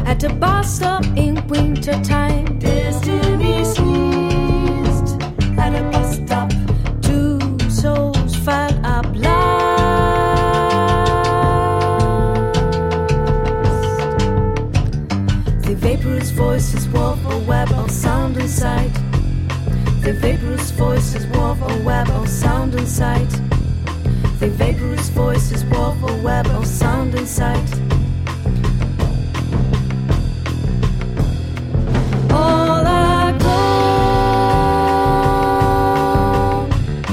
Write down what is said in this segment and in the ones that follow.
at the bus stop in winter time. Destiny sneezed at a bus stop. Two souls felt up lost. The vaporous voices wove a web of sound and sight. The vaporous voices wove a web of sound and sight. The vaporous voices wove a web of sound and sight. All are gone.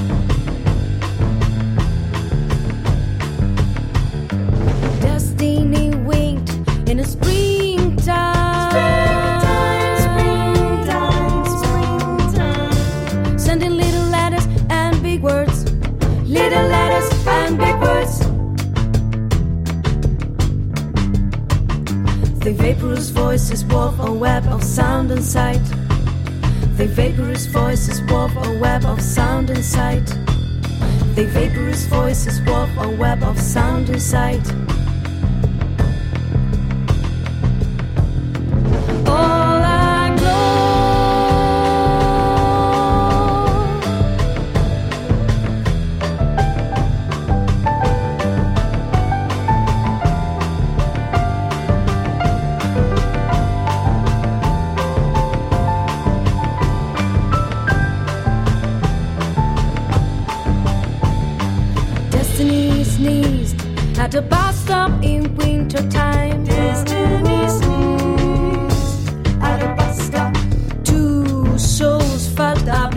Destiny winked in a springtime. Sending little letters and big words. Little letters and big words. The vaporous voices wove a web of sound and sight. The vaporous voices wove a web of sound and sight. The vaporous voices wove a web of sound and sight. All are Destiny sneezed at the bus stop in winter time. Destiny sneezed at a bus stop. Two souls felt up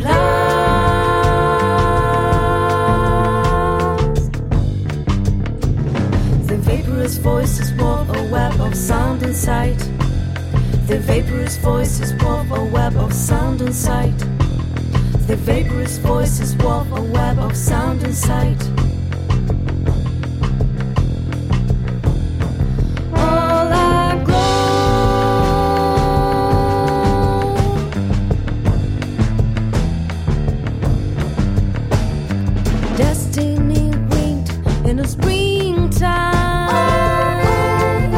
lost. The vaporous voices wove a web of sound and sight. The vaporous voices wove a web of sound and sight. The vaporous voices wove a web of sound and sight. All are gone. Destiny winked in the springtime.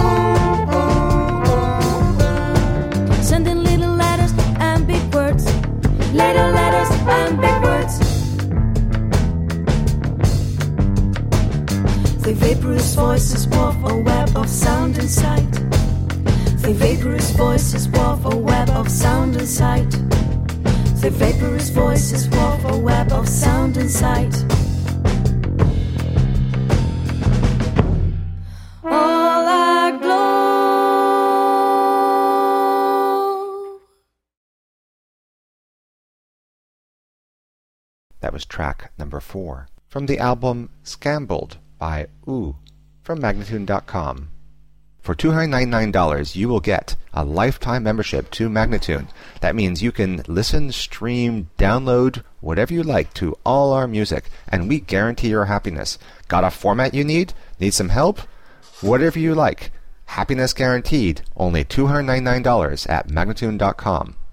Sending little letters and big words. Little letters and big words. The vaporous voices wove a web of sound and sight. The vaporous voices wove a web of sound and sight. The vaporous voices wove a web of sound and sight. All are glow. That was track number 4 from the album Scambled by Ooh from Magnatune.com. For $299, you will get a lifetime membership to Magnatune. That means you can listen, stream, download, whatever you like to all our music, and we guarantee your happiness. Got a format you need? Need some help? Whatever you like. Happiness guaranteed. Only $299 at Magnatune.com.